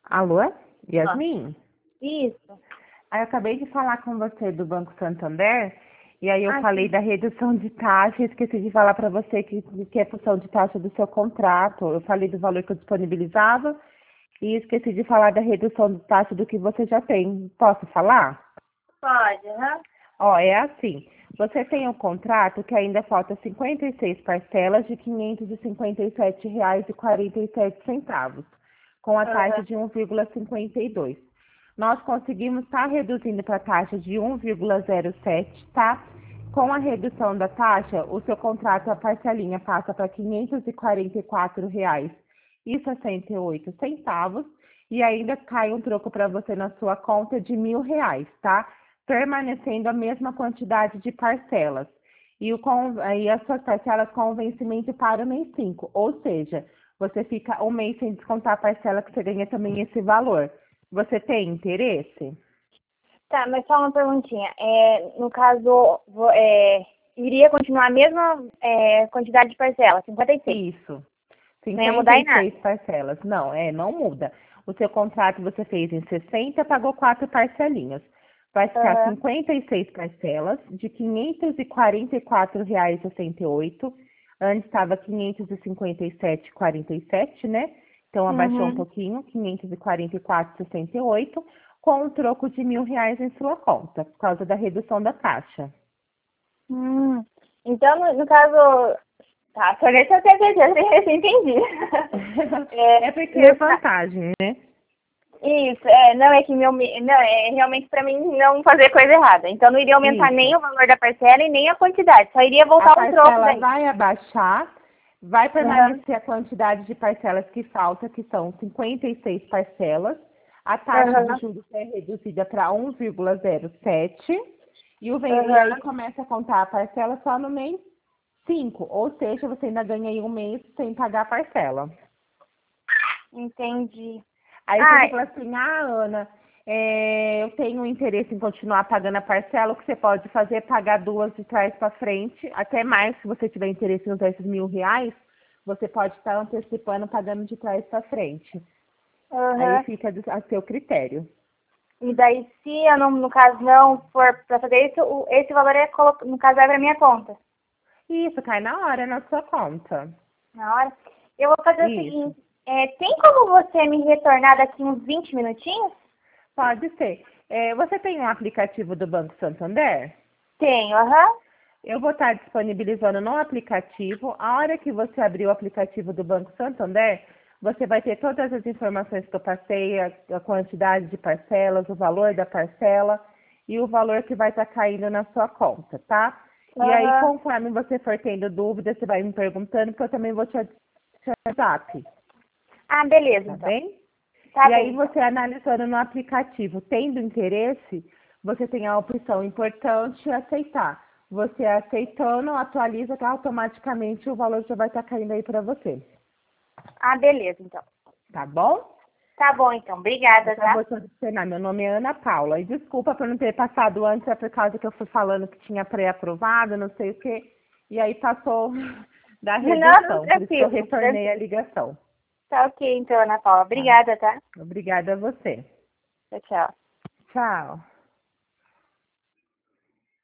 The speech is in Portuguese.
Alô? Ah, Yasmin? isso. Aí eu acabei de falar com você do Banco Santander, e aí eu Ah, falei sim. da redução de taxa, e esqueci de falar para você que é função de taxa do seu contrato. Eu falei do valor que eu disponibilizava e esqueci de falar da redução de taxa do que você já tem. Posso falar? Pode, aham. Ó, é assim. Você tem um contrato que ainda falta 56 parcelas de R$ 557,47, com a taxa Aham. de 1,52. Nós conseguimos estar reduzindo para a taxa de 1,07, tá? Com a redução da taxa, o seu contrato, a parcelinha passa para R$ 544,68 e ainda cai um troco para você na sua conta de R$ 1.000, tá? Permanecendo a mesma quantidade de parcelas. E as suas parcelas com o vencimento para o mês 5, ou seja, você fica um mês sem descontar a parcela que você ganha também esse valor. Você tem interesse? Tá, mas só uma perguntinha. No caso, iria continuar a mesma quantidade de parcela, 56. Isso. Não ia cinquenta mudar em e nada. seis parcelas. Não, não muda. O seu contrato você fez em 60, pagou 4 parcelinhas. Vai ficar Aham. 56 parcelas de R$ 544,68. Antes estava 557,47, né? Então abaixou um Uhum. pouquinho, 544,68, com um troco de R$ 1.000 em sua conta, por causa da redução da taxa. Hum. Então, no caso, tá, só deixa eu ter certeza, eu entendi. É porque é No vantagem, né? Isso, não é que não, é realmente para mim não fazer coisa errada. Então não iria aumentar nem Isso. o valor da parcela e nem a quantidade, só iria A voltar um troco parcela daí. vai abaixar, vai Aham, permanecer a quantidade de parcelas que falta, que são 56 parcelas. A taxa de aham, juros é reduzida para 1,07 e aí aham, começa a contar a parcela só no mês 5, ou seja, você ainda ganha aí um mês sem pagar a parcela. entendi. Aí se Ah, você fala assim, Ana, eu tenho interesse em continuar pagando a parcela, o que você pode fazer é pagar duas de trás para frente, até mais, se você tiver interesse em usar esses R$ 1.000, você pode estar antecipando pagando de trás para frente. Aí aham. fica a seu critério. E daí se eu não, no caso não for para fazer isso, esse valor no caso vai para minha conta. Isso, cai na hora na sua conta. Na hora. Eu vou fazer o Isso, seguinte, tem como você me retornar daqui uns 20 minutinhos? pode ser. Você tem um aplicativo do Banco Santander? Tenho, aham. Eu vou estar disponibilizando no aplicativo. A hora que você abrir o aplicativo do Banco Santander, você vai ter todas as informações que eu passei, a quantidade de parcelas, o valor da parcela e o valor que vai estar caindo na sua conta, tá? E aí, Aham. conforme você for tendo dúvidas, você vai me perguntando, que eu também vou te adicionar no WhatsApp, Ah, beleza, tá então. bem? Tá E aí, bem, então. você analisando no aplicativo, tendo interesse, você tem a opção importante aceitar. Você aceitando, atualiza que automaticamente o valor já vai estar caindo aí para você. Ah, beleza, então. Tá bom? Tá bom, então. Obrigada, Eu já tá? vou te adicionar. Meu nome é Ana Paula. E desculpa por não ter passado antes, é por causa que eu fui falando que tinha pré-aprovado, não sei o quê. E aí passou da Não, redução. Por isso que eu tranquilo, retornei tranquilo. a ligação. Tá ok, então, Ana Paula. Tá? Obrigada, tá? Obrigada a você. Tchau, tchau. Tchau.